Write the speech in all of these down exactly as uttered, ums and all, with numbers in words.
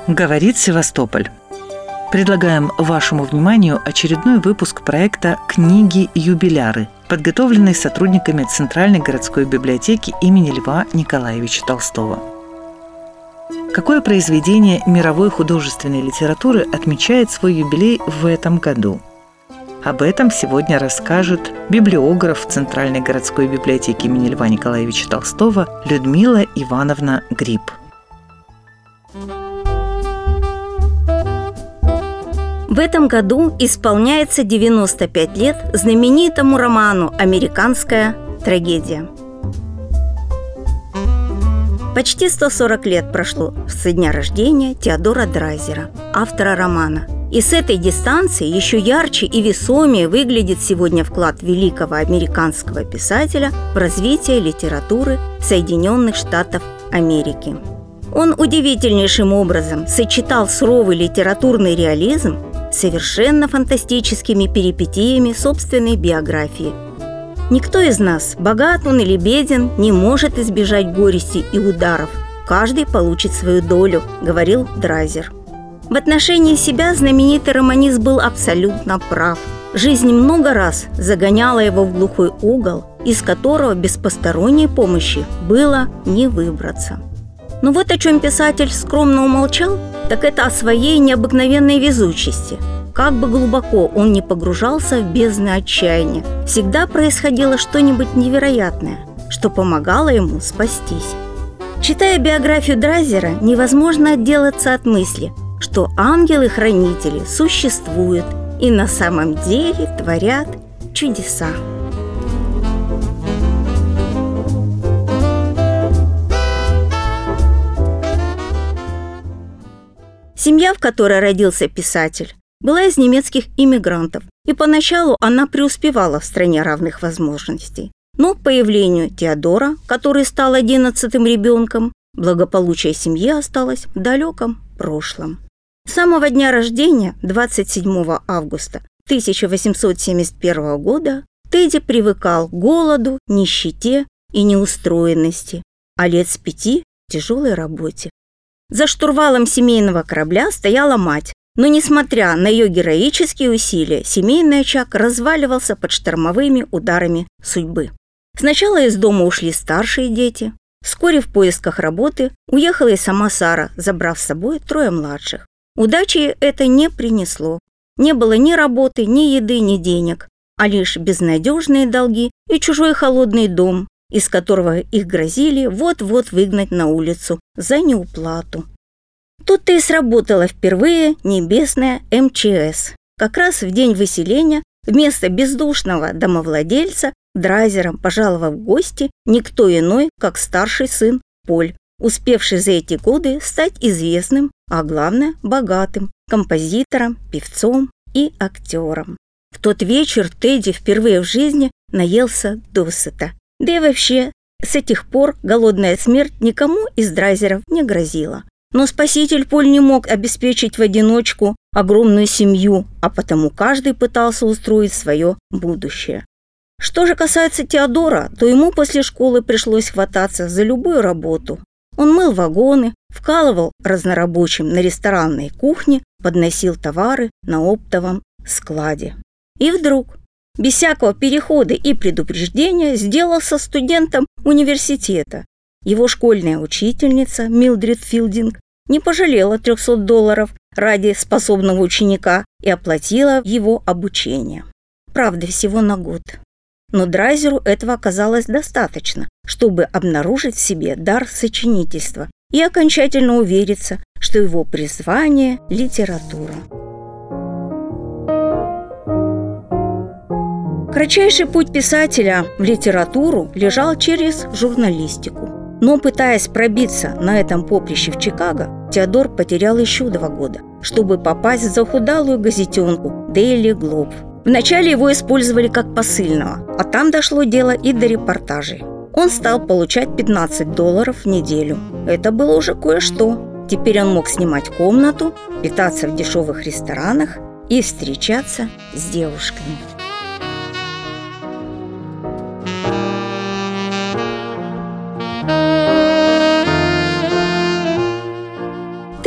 Говорит Севастополь. Предлагаем вашему вниманию очередной выпуск проекта «Книги-юбиляры», подготовленный сотрудниками Центральной городской библиотеки имени Льва Николаевича Толстого. Какое произведение мировой художественной литературы отмечает свой юбилей в этом году? Об этом сегодня расскажет библиограф Центральной городской библиотеки имени Льва Николаевича Толстого Людмила Ивановна Гриб. В этом году исполняется девяносто пять лет знаменитому роману «Американская трагедия». Почти сто сорок лет прошло со дня рождения Теодора Драйзера, автора романа. И с этой дистанции еще ярче и весомее выглядит сегодня вклад великого американского писателя в развитие литературы Соединенных Штатов Америки. Он удивительнейшим образом сочетал суровый литературный реализм с совершенно фантастическими перипетиями собственной биографии. Никто из нас, богат он или беден, не может избежать горести и ударов. Каждый получит свою долю, говорил Драйзер. В отношении себя знаменитый романист был абсолютно прав. Жизнь много раз загоняла его в глухой угол, из которого без посторонней помощи было не выбраться. Но вот о чем писатель скромно умолчал, так это о своей необыкновенной везучести. Как бы глубоко он ни погружался в бездны отчаяния, всегда происходило что-нибудь невероятное, что помогало ему спастись. Читая биографию Драйзера, невозможно отделаться от мысли, что ангелы-хранители существуют и на самом деле творят чудеса. Семья, в которой родился писатель, была из немецких иммигрантов, и поначалу она преуспевала в стране равных возможностей. Но к появлению Теодора, который стал одиннадцатым ребенком, благополучие семьи осталось в далеком прошлом. С самого дня рождения, двадцать седьмого августа тысяча восемьсот семьдесят первого года, Тедди привыкал к голоду, нищете и неустроенности, а лет с пяти – к тяжелой работе. За штурвалом семейного корабля стояла мать, но, несмотря на ее героические усилия, семейный очаг разваливался под штормовыми ударами судьбы. Сначала из дома ушли старшие дети. Вскоре в поисках работы уехала и сама Сара, забрав с собой трое младших. Удачи это не принесло. Не было ни работы, ни еды, ни денег, а лишь безнадежные долги и чужой холодный дом, из которого их грозили вот-вот выгнать на улицу за неуплату. Тут-то и сработала впервые небесная эм че эс. Как раз в день выселения вместо бездушного домовладельца Драйзером пожаловал в гости никто иной, как старший сын Поль, успевший за эти годы стать известным, а главное – богатым композитором, певцом и актером. В тот вечер Тедди впервые в жизни наелся досыта. Да и вообще, с этих пор голодная смерть никому из Драйзеров не грозила. Но спаситель Поль не мог обеспечить в одиночку огромную семью, а потому каждый пытался устроить свое будущее. Что же касается Теодора, то ему после школы пришлось хвататься за любую работу. Он мыл вагоны, вкалывал разнорабочим на ресторанной кухне, подносил товары на оптовом складе. И вдруг, без всякого перехода и предупреждения, сделался студентом университета. Его школьная учительница Милдред Филдинг не пожалела трехсот долларов ради способного ученика и оплатила его обучение. Правда, всего на год. Но Драйзеру этого оказалось достаточно, чтобы обнаружить в себе дар сочинительства и окончательно увериться, что его призвание – литература. Кратчайший путь писателя в литературу лежал через журналистику. Но, пытаясь пробиться на этом поприще в Чикаго, Теодор потерял еще два года, чтобы попасть в захудалую газетенку «Дейли Глоб». Вначале его использовали как посыльного, а там дошло дело и до репортажей. Он стал получать пятнадцать долларов в неделю. Это было уже кое-что. Теперь он мог снимать комнату, питаться в дешевых ресторанах и встречаться с девушками.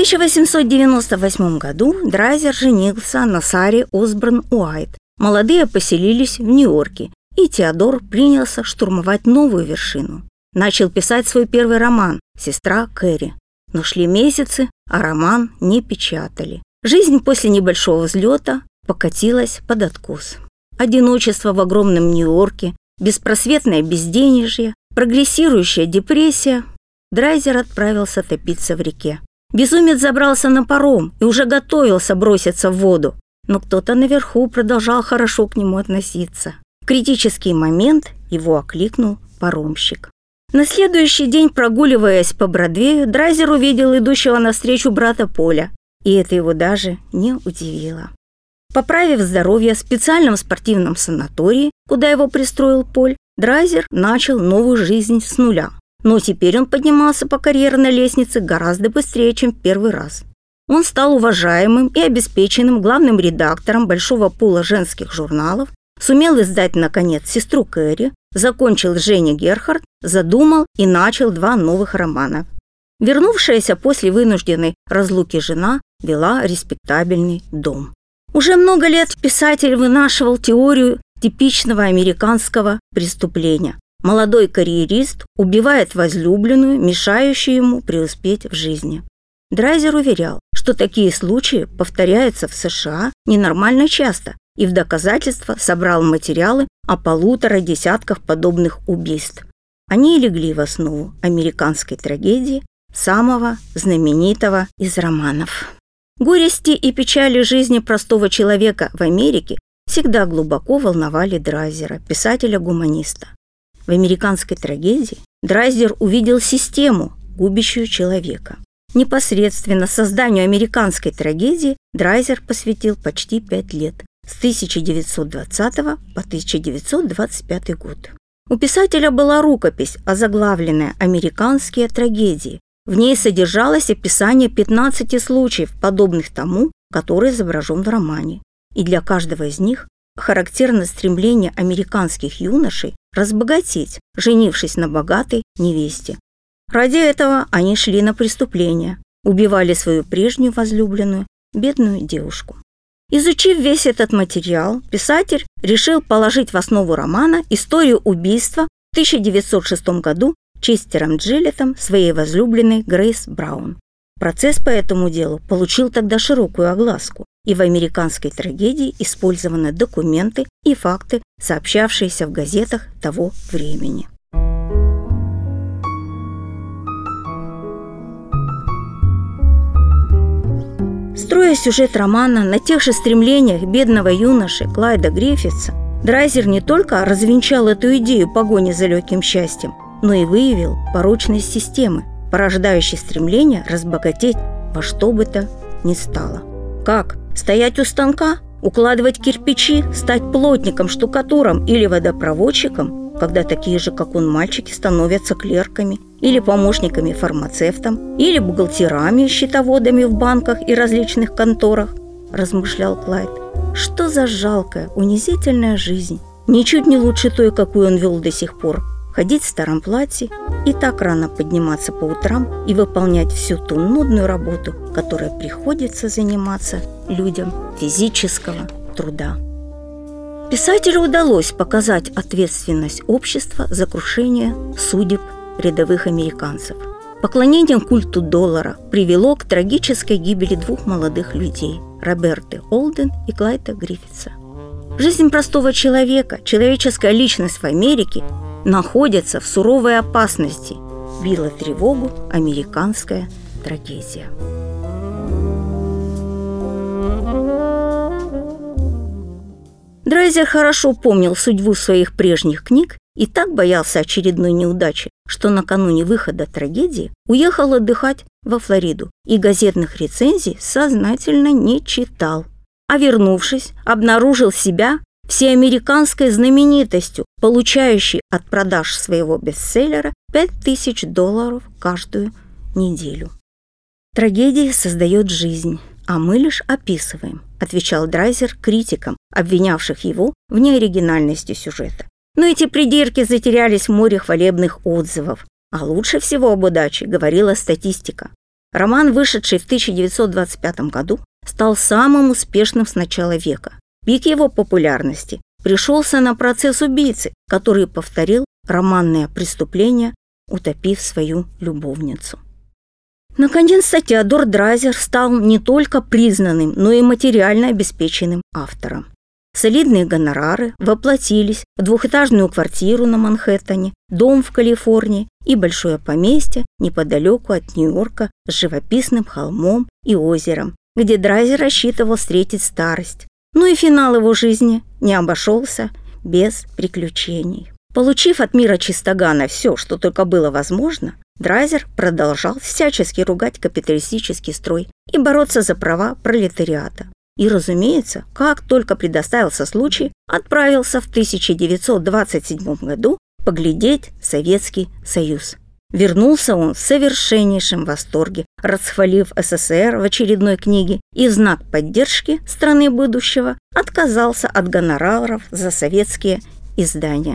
тысяча восемьсот девяносто восьмом году Драйзер женился на Саре Осборн Уайт. Молодые поселились в Нью-Йорке, и Теодор принялся штурмовать новую вершину. Начал писать свой первый роман «Сестра Кэрри». Но шли месяцы, а роман не печатали. Жизнь после небольшого взлета покатилась под откос. Одиночество в огромном Нью-Йорке, беспросветное безденежье, прогрессирующая депрессия. Драйзер отправился топиться в реке. Безумец забрался на паром и уже готовился броситься в воду, но кто-то наверху продолжал хорошо к нему относиться. В критический момент его окликнул паромщик. На следующий день, прогуливаясь по Бродвею, Драйзер увидел идущего навстречу брата Поля, и это его даже не удивило. Поправив здоровье в специальном спортивном санатории, куда его пристроил Поль, Драйзер начал новую жизнь с нуля. Но теперь он поднимался по карьерной лестнице гораздо быстрее, чем в первый раз. Он стал уважаемым и обеспеченным главным редактором большого пула женских журналов, сумел издать, наконец, «Сестру Кэрри», закончил Женя Герхард, задумал и начал два новых романа. Вернувшаяся после вынужденной разлуки жена вела респектабельный дом. Уже много лет писатель вынашивал теорию типичного американского преступления. Молодой карьерист убивает возлюбленную, мешающую ему преуспеть в жизни. Драйзер уверял, что такие случаи повторяются в США ненормально часто, и в доказательство собрал материалы о полутора десятках подобных убийств. Они легли в основу американской трагедии, самого знаменитого из романов. Горести и печали жизни простого человека в Америке всегда глубоко волновали Драйзера, писателя-гуманиста. В американской трагедии Драйзер увидел систему, губящую человека. Непосредственно созданию американской трагедии Драйзер посвятил почти пять лет, с тысяча девятьсот двадцатого по тысяча девятьсот двадцать пятый год. У писателя была рукопись, озаглавленная «Американские трагедии». В ней содержалось описание пятнадцати случаев, подобных тому, который изображен в романе. И для каждого из них характерно стремление американских юношей разбогатеть, женившись на богатой невесте. Ради этого они шли на преступления, убивали свою прежнюю возлюбленную, бедную девушку. Изучив весь этот материал, писатель решил положить в основу романа историю убийства в тысяча девятьсот шестом году Честером Джилетом своей возлюбленной Грейс Браун. Процесс по этому делу получил тогда широкую огласку, и в американской трагедии использованы документы и факты, сообщавшиеся в газетах того времени. Строя сюжет романа на тех же стремлениях бедного юноши Клайда Гриффитса, Драйзер не только развенчал эту идею погони за легким счастьем, но и выявил порочность системы, порождающей стремление разбогатеть во что бы то ни стало. Как? Стоять у станка? Укладывать кирпичи? Стать плотником, штукатуром или водопроводчиком, когда такие же, как он, мальчики становятся клерками или помощниками фармацевтом, или бухгалтерами, счетоводами в банках и различных конторах, размышлял Клайд. Что за жалкая, унизительная жизнь, ничуть не лучше той, какую он вел до сих пор. Ходить в старом платье и так рано подниматься по утрам и выполнять всю ту нудную работу, которой приходится заниматься людям физического труда. Писателю удалось показать ответственность общества за крушение судеб рядовых американцев. Поклонение культу доллара привело к трагической гибели двух молодых людей – Роберты Олден и Клайда Гриффитса. Жизнь простого человека, человеческая личность в Америке находится в суровой опасности, била тревогу американская трагедия. Драйзер хорошо помнил судьбу своих прежних книг и так боялся очередной неудачи, что накануне выхода трагедии уехал отдыхать во Флориду и газетных рецензий сознательно не читал. А вернувшись, обнаружил себя всеамериканской знаменитостью, получающей от продаж своего бестселлера пять тысяч долларов каждую неделю. «Трагедия создает жизнь, а мы лишь описываем», отвечал Драйзер критикам, обвинявших его в неоригинальности сюжета. Но эти придирки затерялись в море хвалебных отзывов, а лучше всего об удаче говорила статистика. Роман, вышедший в тысяча девятьсот двадцать пятом году, стал самым успешным с начала века. Пик его популярности пришелся на «Процесс убийцы», который повторил романное преступление, утопив свою любовницу. Наконец-то Теодор Драйзер стал не только признанным, но и материально обеспеченным автором. Солидные гонорары воплотились в двухэтажную квартиру на Манхэттене, дом в Калифорнии и большое поместье неподалеку от Нью-Йорка с живописным холмом и озером, где Драйзер рассчитывал встретить старость. Ну и финал его жизни не обошелся без приключений. Получив от мира чистогана все, что только было возможно, Драйзер продолжал всячески ругать капиталистический строй и бороться за права пролетариата. И, разумеется, как только предоставился случай, отправился в тысяча девятьсот двадцать седьмом году поглядеть Советский Союз. Вернулся он в совершеннейшем восторге, расхвалив СССР в очередной книге, и в знак поддержки страны будущего отказался от гонораров за советские издания.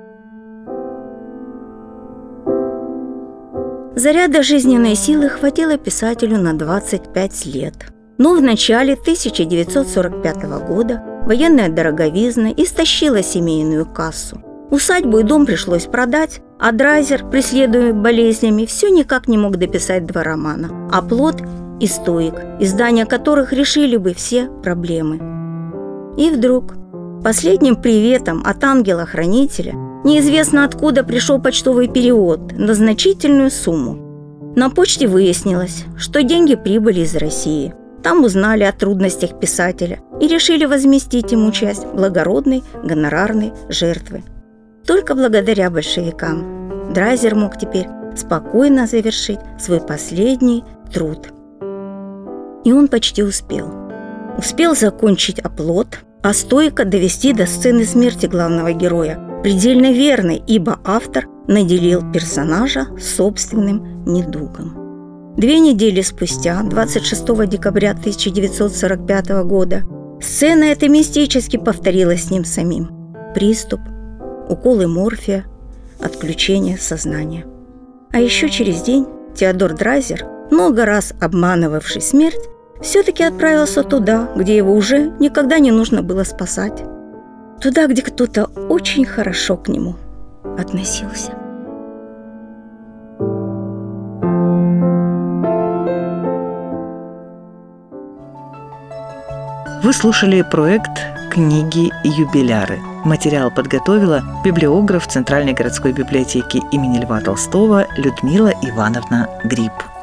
Заряда жизненной силы хватило писателю на двадцать пять лет. Но в начале тысяча девятьсот сорок пятого года военная дороговизна истощила семейную кассу. Усадьбу и дом пришлось продать, а Драйзер, преследуемый болезнями, все никак не мог дописать два романа «А плот» и «Стоик», издания которых решили бы все проблемы. И вдруг последним приветом от ангела-хранителя неизвестно откуда пришел почтовый перевод на значительную сумму. На почте выяснилось, что деньги прибыли из России. Там узнали о трудностях писателя и решили возместить ему часть благородной гонорарной жертвы. Только благодаря большевикам Драйзер мог теперь спокойно завершить свой последний труд. И он почти успел. Успел закончить «Оплот», а «Стоика» довести до сцены смерти главного героя, предельно верной, ибо автор наделил персонажа собственным недугом. Две недели спустя, двадцать шестого декабря тысяча девятьсот сорок пятого года, сцена эта мистически повторилась с ним самим. Приступ, уколы морфия, отключение сознания. А еще через день Теодор Драйзер, много раз обманывавший смерть, все-таки отправился туда, где его уже никогда не нужно было спасать. Туда, где кто-то очень хорошо к нему относился. Вы слушали проект «Книги Юбиляры». Материал подготовила библиограф Центральной городской библиотеки имени Льва Толстого Людмила Ивановна Гриб.